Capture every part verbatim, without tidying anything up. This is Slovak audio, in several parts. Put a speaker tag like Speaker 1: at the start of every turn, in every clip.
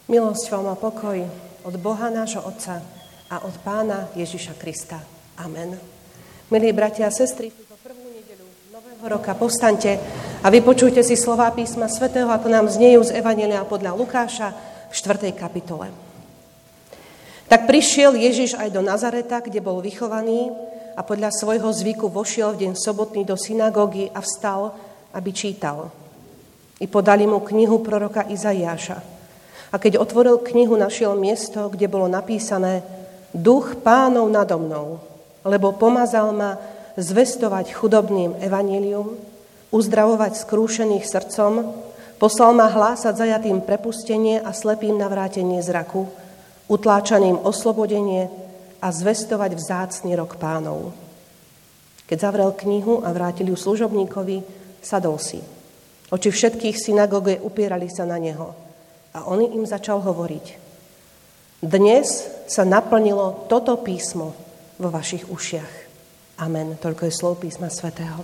Speaker 1: Milosť vám a pokoj od Boha nášho Otca a od Pána Ježiša Krista. Amen. Milí bratia a sestry, v túto prvú nedeľu nového roka povstaňte a vypočujte si slová písma svätého, ako nám znejú z Evanjelia podľa Lukáša v štvrtej kapitole. Tak prišiel Ježiš aj do Nazareta, kde bol vychovaný, a podľa svojho zvyku vošiel v deň sobotný do synagógy a vstal, aby čítal. I podali mu knihu proroka Izaiáša. A keď otvoril knihu, našiel miesto, kde bolo napísané: Duch Pánov nado mnou, lebo pomazal ma zvestovať chudobným evanjelium, uzdravovať skrúšených srdcom, poslal ma hlásať zajatým prepustenie a slepým navrátenie zraku, utláčaným oslobodenie a zvestovať vzácny rok Pánov. Keď zavrel knihu a vrátil ju služobníkovi, sadol si. Oči všetkých synagóge upierali sa na neho. A on im začal hovoriť: Dnes sa naplnilo toto písmo vo vašich ušiach. Amen. Toľko je slov písma svätého.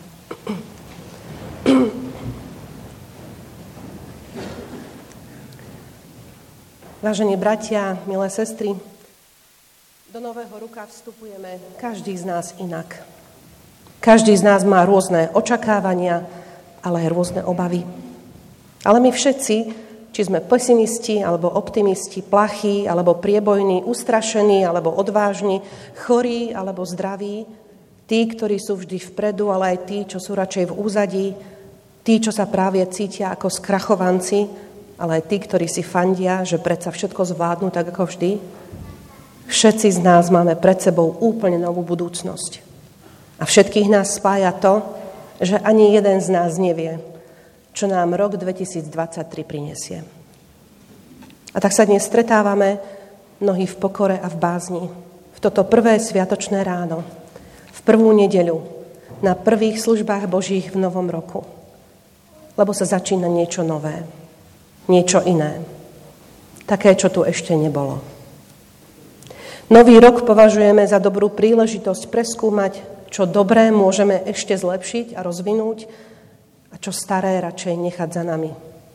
Speaker 1: Vážení bratia, milé sestry, do nového roka vstupujeme každý z nás inak. Každý z nás má rôzne očakávania, ale aj rôzne obavy. Ale my všetci, či sme pesimisti, alebo optimisti, plachí, alebo priebojní, ustrašení, alebo odvážni, chorí, alebo zdraví, tí, ktorí sú vždy vpredu, ale aj tí, čo sú radšej v úzadí, tí, čo sa práve cítia ako skrachovanci, ale aj tí, ktorí si fandia, že predsa všetko zvládnu tak ako vždy. Všetci z nás máme pred sebou úplne novú budúcnosť. A všetkých nás spája to, že ani jeden z nás nevie, čo nám rok dvetisícdvadsaťtri prinesie. A tak sa dnes stretávame mnohí v pokore a v bázni. V toto prvé sviatočné ráno, v prvú nedeľu, na prvých službách Božích v novom roku. Lebo sa začína niečo nové, niečo iné. Také, čo tu ešte nebolo. Nový rok považujeme za dobrú príležitosť preskúmať, čo dobré môžeme ešte zlepšiť a rozvinúť, a čo staré radšej nechať za nami.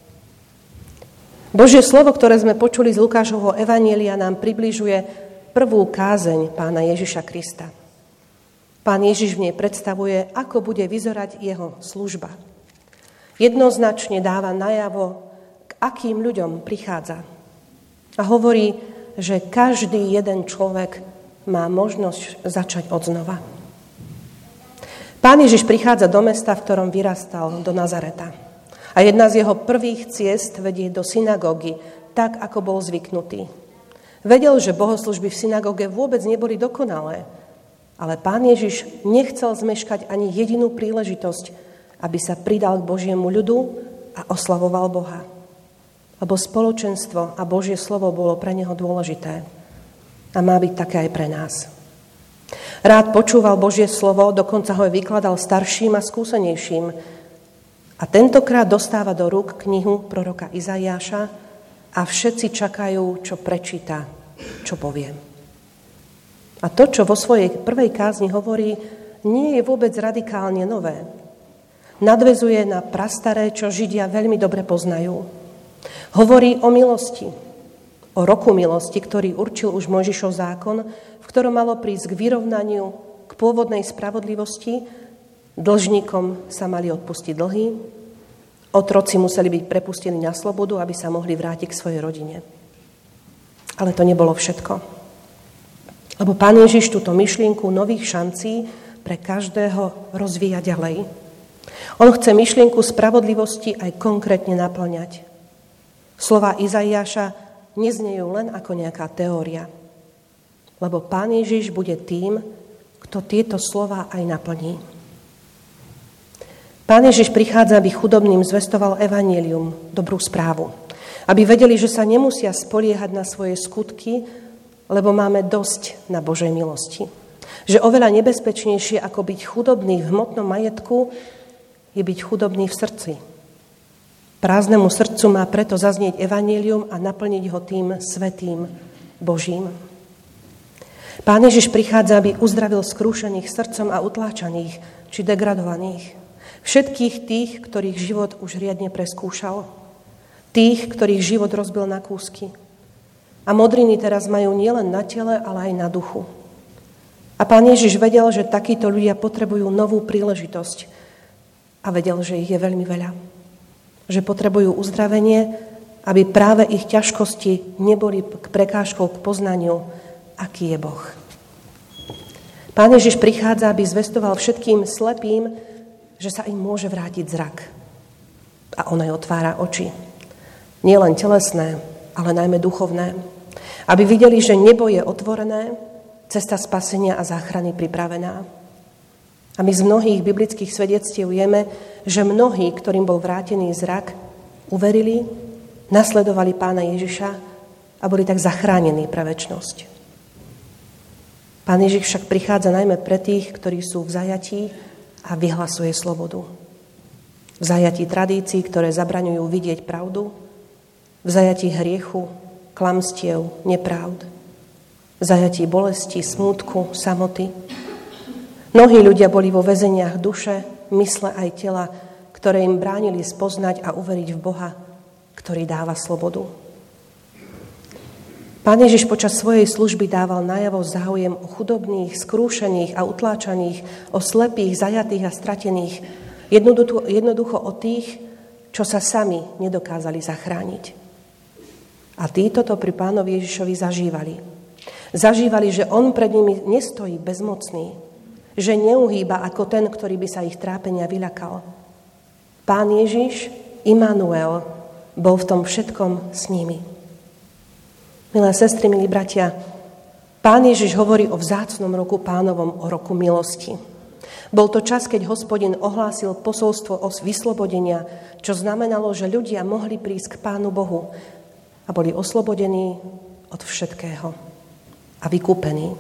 Speaker 1: Božie slovo, ktoré sme počuli z Lukášovho evanjelia, nám približuje prvú kázeň Pána Ježiša Krista. Pán Ježiš v nej predstavuje, ako bude vyzerať jeho služba. Jednoznačne dáva najavo, k akým ľuďom prichádza. A hovorí, že každý jeden človek má možnosť začať odznova. Pán Ježiš prichádza do mesta, v ktorom vyrastal, do Nazareta. A jedna z jeho prvých ciest vedie do synagógy, tak, ako bol zvyknutý. Vedel, že bohoslužby v synagóge vôbec neboli dokonalé, ale Pán Ježiš nechcel zmeškať ani jedinú príležitosť, aby sa pridal k Božiemu ľudu a oslavoval Boha. Lebo spoločenstvo a Božie slovo bolo pre neho dôležité. A má byť také aj pre nás. Rád počúval Božie slovo, dokonca ho aj vykladal starším a skúsenejším. A tentokrát dostáva do rúk knihu proroka Izaiáša a všetci čakajú, čo prečíta, čo povie. A to, čo vo svojej prvej kázni hovorí, nie je vôbec radikálne nové. Nadväzuje na prastaré, čo Židia veľmi dobre poznajú. Hovorí o milosti, o roku milosti, ktorý určil už Mojžišov zákon, v ktorom malo prísť k vyrovnaniu, k pôvodnej spravodlivosti. Dlžníkom sa mali odpustiť dlhy, otroci museli byť prepustení na slobodu, aby sa mohli vrátiť k svojej rodine. Ale to nebolo všetko. Lebo Pán Ježiš túto myšlienku nových šancí pre každého rozvíja ďalej. On chce myšlienku spravodlivosti aj konkrétne naplňať. Slová Izaiáša neznejú len ako nejaká teória. Lebo Pán Ježiš bude tým, kto tieto slová aj naplní. Pán Ježiš prichádza, aby chudobným zvestoval evanjelium, dobrú správu. Aby vedeli, že sa nemusia spoliehať na svoje skutky, lebo máme dosť na Božej milosti. Že oveľa nebezpečnejšie, ako byť chudobný v hmotnom majetku, je byť chudobný v srdci. Prázdnemu srdcu má preto zaznieť evanjelium a naplniť ho tým svätým Božím. Pán Ježiš prichádza, aby uzdravil skrúšených srdcom a utláčaných, či degradovaných. Všetkých tých, ktorých život už riadne preskúšal. Tých, ktorých život rozbil na kúsky. A modriny teraz majú nielen na tele, ale aj na duchu. A Pán Ježiš vedel, že takíto ľudia potrebujú novú príležitosť. A vedel, že ich je veľmi veľa. Že potrebujú uzdravenie, aby práve ich ťažkosti neboli prekážkou k poznaniu, aký je Boh. Pán Ježiš prichádza, aby zvestoval všetkým slepým, že sa im môže vrátiť zrak. A on aj otvára oči. Nie len telesné, ale najmä duchovné. Aby videli, že nebo je otvorené, cesta spasenia a záchrany pripravená. A my z mnohých biblických svedectiev vieme, že mnohí, ktorým bol vrátený zrak, uverili, nasledovali Pána Ježiša a boli tak zachránení pre večnosť. Pán Ježiš však prichádza najmä pre tých, ktorí sú v zajatí a vyhlasuje slobodu. V zajatí tradícií, ktoré zabraňujú vidieť pravdu, v zajatí hriechu, klamstiev, nepravd, v zajatí bolesti, smútku, samoty. Mnohí ľudia boli vo väzeniach duše, mysle aj tela, ktoré im bránili spoznať a uveriť v Boha, ktorý dáva slobodu. Pán Ježiš počas svojej služby dával najavo záujem o chudobných, skrúšených a utláčaných, o slepých, zajatých a stratených, jednoducho, jednoducho o tých, čo sa sami nedokázali zachrániť. A títo to pri Pánovi Ježišovi zažívali. Zažívali, že on pred nimi nestojí bezmocný, že neuhýba ako ten, ktorý by sa ich trápenia vyľakal. Pán Ježiš, Immanuel, bol v tom všetkom s nimi. Milé sestry, milí bratia, Pán Ježiš hovorí o vzácnom roku Pánovom, o roku milosti. Bol to čas, keď Hospodin ohlásil posolstvo o vyslobodenia, čo znamenalo, že ľudia mohli prísť k Pánu Bohu a boli oslobodení od všetkého a vykúpení.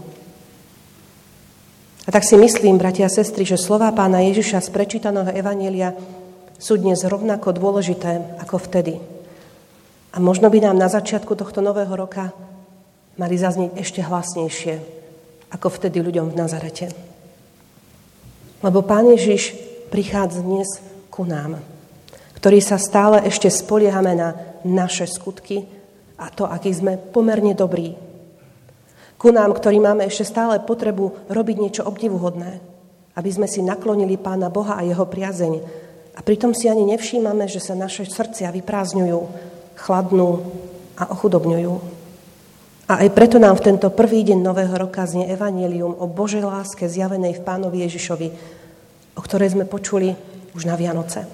Speaker 1: A tak si myslím, bratia a sestry, že slová Pána Ježiša z prečítaného evanjelia sú dnes rovnako dôležité ako vtedy. A možno by nám na začiatku tohto nového roka mali zaznieť ešte hlasnejšie ako vtedy ľuďom v Nazarete. Lebo Pán Ježiš prichádza dnes ku nám, ktorí sa stále ešte spoliehame na naše skutky a to, aký sme pomerne dobrí. Ku nám, ktorí máme ešte stále potrebu robiť niečo obdivuhodné, aby sme si naklonili Pána Boha a jeho priazeň. A pritom si ani nevšímame, že sa naše srdcia vyprázdňujú, chladnú a ochudobňujú. A aj preto nám v tento prvý deň nového roka znie evanjelium o Božej láske zjavenej v Pánovi Ježišovi, o ktorej sme počuli už na Vianoce.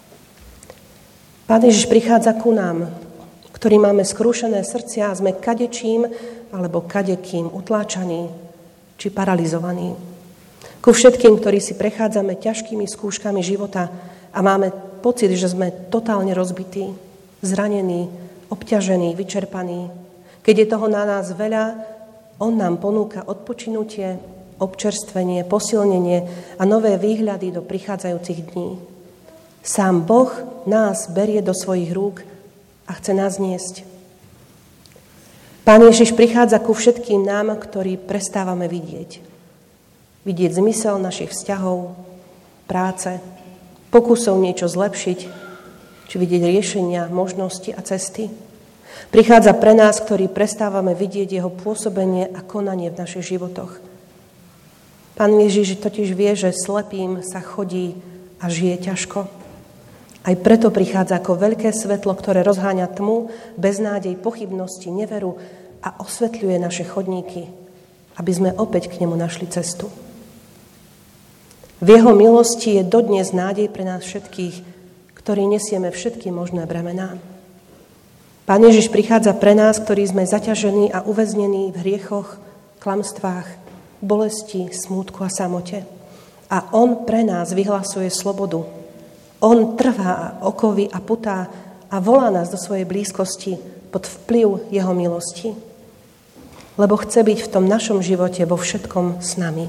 Speaker 1: Pán Ježiš prichádza ku nám, ktorí máme skrúšené srdcia a sme kadečím alebo kadekým utláčaní či paralizovaní. Ku všetkým, ktorí si prechádzame ťažkými skúškami života a máme pocit, že sme totálne rozbití, zranení, obťažení, vyčerpaní. Keď je toho na nás veľa, on nám ponúka odpočinutie, občerstvenie, posilnenie a nové výhľady do prichádzajúcich dní. Sám Boh nás berie do svojich rúk a chce nás niesť. Pán Ježiš prichádza ku všetkým nám, ktorí prestávame vidieť. Vidieť zmysel našich vzťahov, práce, pokusov niečo zlepšiť, či vidieť riešenia, možnosti a cesty. Prichádza pre nás, ktorí prestávame vidieť jeho pôsobenie a konanie v našich životoch. Pán Ježiš totiž vie, že slepým sa chodí a žije ťažko. Aj preto prichádza ako veľké svetlo, ktoré rozháňa tmu, beznádej, pochybnosti, neveru a osvetľuje naše chodníky, aby sme opäť k nemu našli cestu. V jeho milosti je dodnes nádej pre nás všetkých, ktorí nesieme všetky možné bremená. Pán Ježiš prichádza pre nás, ktorí sme zaťažení a uväznení v hriechoch, klamstvách, bolesti, smútku a samote. A on pre nás vyhlasuje slobodu. On trvá okovy a putá a volá nás do svojej blízkosti pod vplyv jeho milosti. Lebo chce byť v tom našom živote vo všetkom s nami.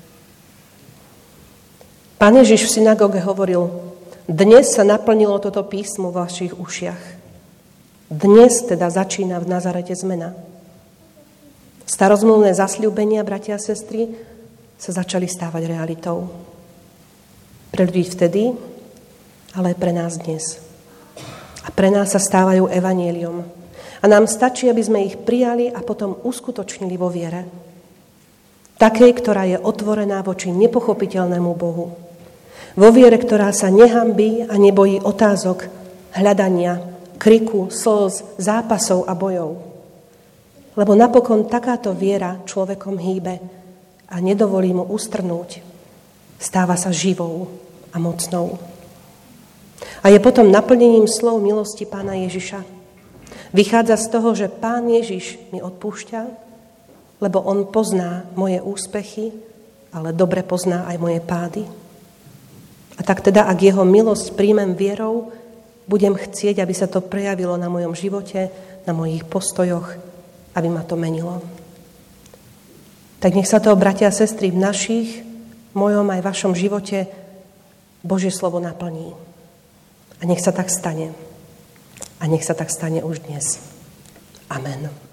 Speaker 1: Pán Ježiš v synagóge hovoril: dnes sa naplnilo toto písmo v vašich ušiach. Dnes teda začína v Nazarete zmena. Starozmluvné zasľúbenia, bratia a sestry, sa začali stávať realitou. Pre ľudí vtedy, ale aj pre nás dnes. A pre nás sa stávajú evanjeliom. A nám stačí, aby sme ich prijali a potom uskutočnili vo viere. Takej, ktorá je otvorená voči nepochopiteľnému Bohu. Vo viere, ktorá sa nehanbí a nebojí otázok, hľadania, kriku, slz, zápasov a bojov. Lebo napokon takáto viera človekom hýbe a nedovolí mu ustrnúť. Stáva sa živou a mocnou. A je potom naplnením slov milosti Pána Ježiša. Vychádza z toho, že Pán Ježiš mi odpúšťa, lebo on pozná moje úspechy, ale dobre pozná aj moje pády. A tak teda, ak jeho milosť príjmem vierou, budem chcieť, aby sa to prejavilo na mojom živote, na mojich postojoch, aby ma to menilo. Tak nech sa to, bratia a sestry, v našich, mojom aj vašom živote Božie slovo naplní. A nech sa tak stane. A nech sa tak stane už dnes. Amen.